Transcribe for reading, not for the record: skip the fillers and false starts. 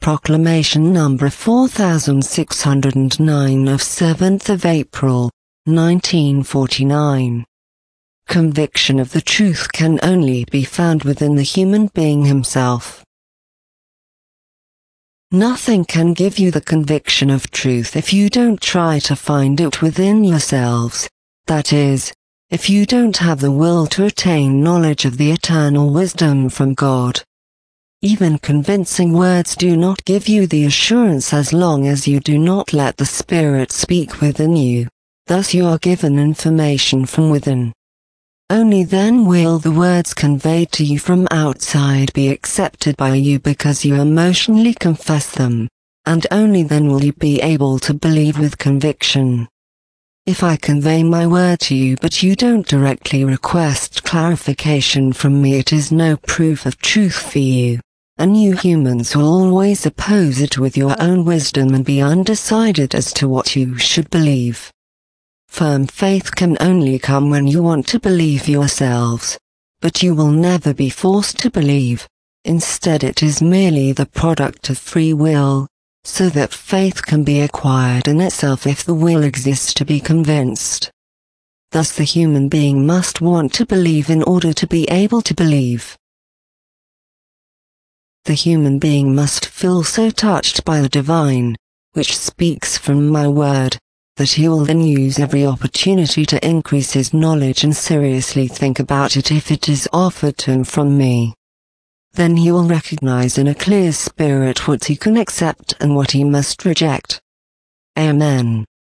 Proclamation number 4609 of 7th of April, 1949. Conviction of the truth can only be found within the human being himself. Nothing can give you the conviction of truth if you don't try to find it within yourselves, that is, if you don't have the will to attain knowledge of the eternal wisdom from God. Even convincing words do not give you the assurance as long as you do not let the Spirit speak within you, thus you are given information from within. Only then will the words conveyed to you from outside be accepted by you because you emotionally confess them, and only then will you be able to believe with conviction. If I convey my word to you but you don't directly request clarification from me, it is no proof of truth for you, and you humans will always oppose it with your own wisdom and be undecided as to what you should believe. Firm faith can only come when you want to believe yourselves, but you will never be forced to believe. Instead, it is merely the product of free will, so that faith can be acquired in itself if the will exists to be convinced. Thus the human being must want to believe in order to be able to believe. The human being must feel so touched by the divine, which speaks from my word, that he will then use every opportunity to increase his knowledge and seriously think about it if it is offered to him from me. Then he will recognize in a clear spirit what he can accept and what he must reject. Amen.